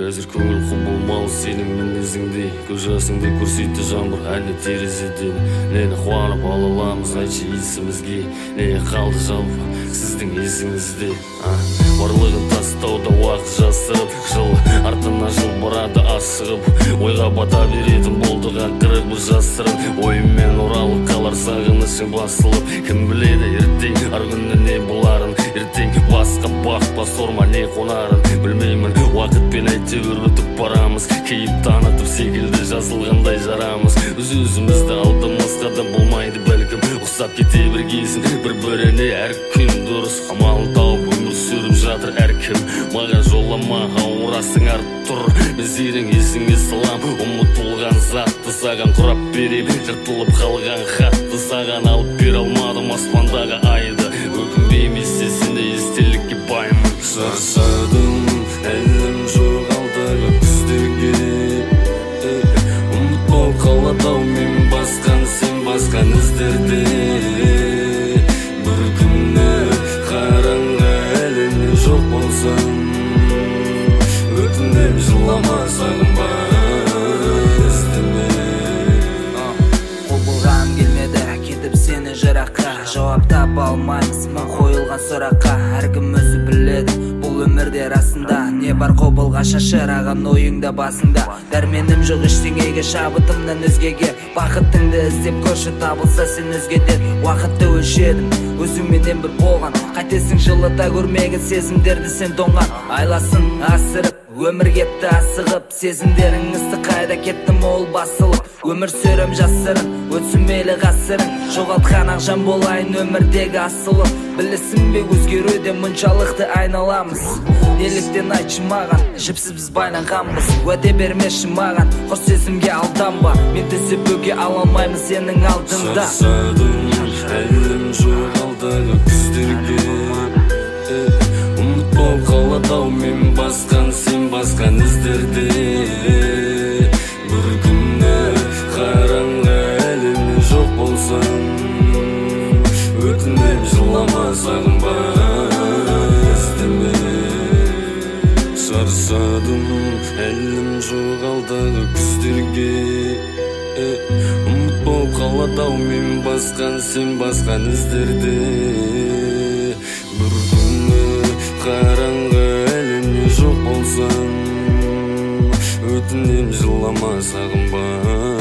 әзір көңіл құбылмалы сенің мінезіңдей, көз жасыңды көрсетті жаңбыр әлі терезеден. Нені қуанып ала аламыз, айтшы есімізге, не қалды жалпы сіздің есіңізде? Барлығын тастауда уақыт жасырып, жыл артына жыл барады асығып, ойға бата беретін болдық ақыры бұл жасырын. Ойыммен оралып қалар сағынышың басылып, кім біледі ертең ар күні не боларын, ертең басқа бақпа сорма не қонарын білмеймін. Уақытпен әйтеуір өтіп барамыз, кейіп танытып секілді жазылғандай жарамыз. Өз-өзімізді алдамасқа да болмайды бәлкім, ұқсап кете бергейсін бір-біріне әр күн дұрыс амалын тауып өмір сүріп жатыр әркім. Маған жолама ауырасың артып тұр, мен сенің есіңе салам ұмытылған затты, саған құрап берем жыртылып қалған хатты. Саған алып бере алмадым аспандағы айды, өкінбеймін естесіне естелікке баймын. Шаршадым, әлім жоғалдағы күздерге, ұмыт болып қалады-ау мен басқан сен басқан іздерде. Бір күні қараңғы әлемде жоқ болсам, өтінем жылама сағынба іздеме. Қобылғам келмеді кетіп сені жыраққа, жауап таба алмаймыз мың қойылған сұраққа. Әркім өзі біледі бұл өмірде расында не бар, қобылға шашыраған ойыңда басыңда. Дәрменім жоқ ештеңеге, шабытымнан өзгеге, бақытыңды іздеп көрші табылса сен өзгеден. Уақытты өлшедім өзіңменен бір болған, қайтесің жылыта көрмеген сезімдерді сен тоңған. Айласын асырып өмір кетті асығып, сезімдерің істі қайда кеттім ол басылып. Өмір сүрем жасырын, өтсін мейлі ғасырын, жоғалтқан ақжан болайын өмірдегі асылым. Білесің бе өзгеруде мұншалықты айналамыз, неліктен айтшы маған, жіпсіз біз байланғанбыз. Уәде бермеші маған, құр сезімге алданба, мен төсеп бөге ала алмаймын сенің алдында. Шаршадым, әлім жоғалдағы күздерге, ұмыт болып қалады-ау мен басқан сен басқан іздерде. Бір күні қараңғы әлемде жоқ болсам, өтінем жылама сағынба іздеме. Шаршадым, әлім жоғалдағы күздерге, ұмыт болып қалады-ау мен басқан сен басқан іздерде. Бір күні қараңғы әлемде жоқ болсам, өтінем жылама сағынба